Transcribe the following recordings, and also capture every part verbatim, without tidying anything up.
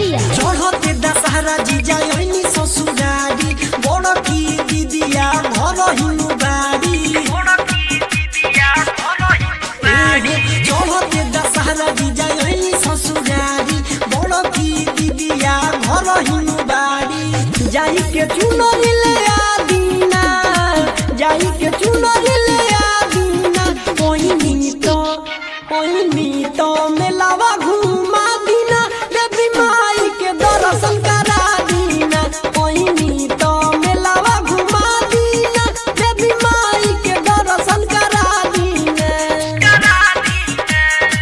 केसरिया चढ़ते दशहरा जीजा यही ससुरारी बड़ की दीदिया घर हिनु बाड़ी चढ़ते दशहरा जीजा यही ससुरारी बड़ की दीदिया घर हिनु बाड़ी जाई के चुनरी ले आदीना जाई के चुनरी ले आदीना कोई तो कोई तो मेलावा घूमा दीना देवी माई के दर्शन करा दीना कोई तो मेलावा घुमा दीना देवी माई के दर्शन करा दीना करा दीना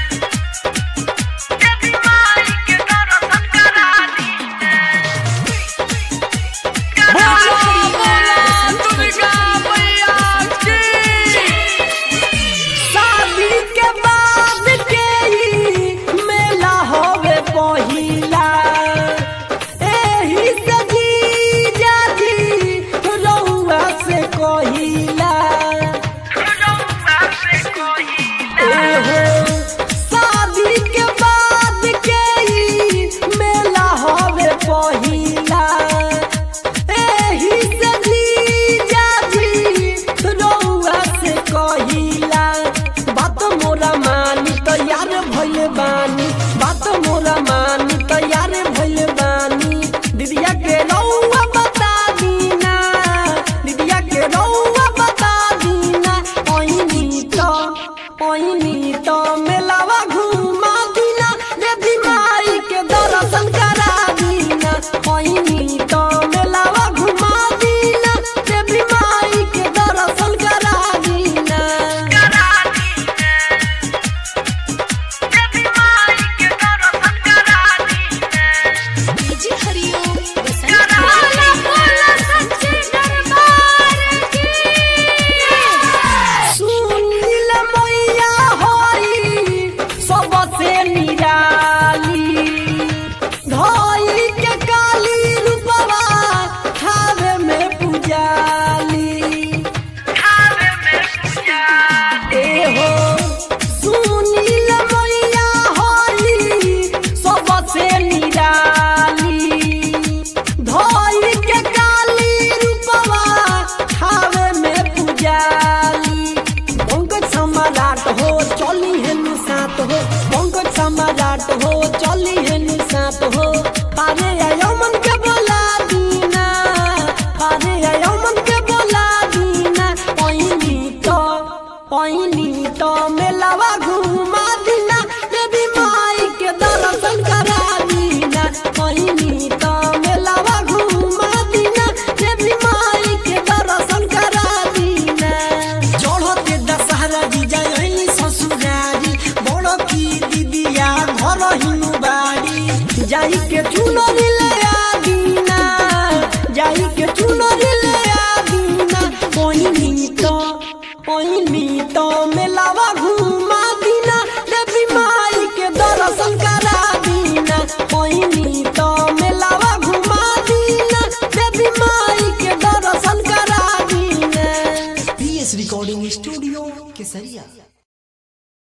देवी माई के दर्शन करा दीना शादी के बाद के ही मेला होवे पहिला एही से जीजा जी रउआ से कहिला एहो शादी के बाद के ही मेला होवे पहिला एही से जीजा जी रउआ से कहिला बात मोरा मानी तैयार भइल बानी बात मोरा मानी तैयार भइल बानी दीदिया के रउआ बता दीना दीदिया के रउआ बता दीना ओइनी तो ओइनी तो मेलावा घुमा दीना देवी माई के दर्शन करा दीना ओइनी तो मेलावा घुमा दीना देवी माई के दर्शन करा दीना करा दीना देवी माई के दर्शन करा दीना डीजे हरिओम करा बोला बोला सच्चे दरबार की सुनील मैया होई सबसे निराली धोई के काली रूपवा खावे में पुजाली खावे में पूजा एहो सुनील मैया होई सबसे निराली धोई के काली रूपवा खावे में पुजाली पंकज सम्राट हो चली हेनु साथ हो पंकज सम्राट हो चली हेनु साथ हो अरे आयो मन के बोला दीना अरे आयो मन के बोला दीना ओइनी तो ओइनी तो मेलावा घुमा दीना देवी माई के दर्शन करा दीना ओइनी तो मेलावा घुमा दीना देवी माई के दर्शन करा दीना चढ़ते दशहरा जीजा यही ससुरारी बड़ की दीदिया घर हिनु बाड़ी जाई के चुनरी ले आदीना जाई के चुनरी ले आदीना कोई तो कोई तो मेलावा घुमा दीना देवी माई के दर्शन करा दीना कोई तो मेलावा घुमा दीना देवी माई के दर्शन करा दीना पीएस रिकॉर्डिंग स्टूडियो केसरिया।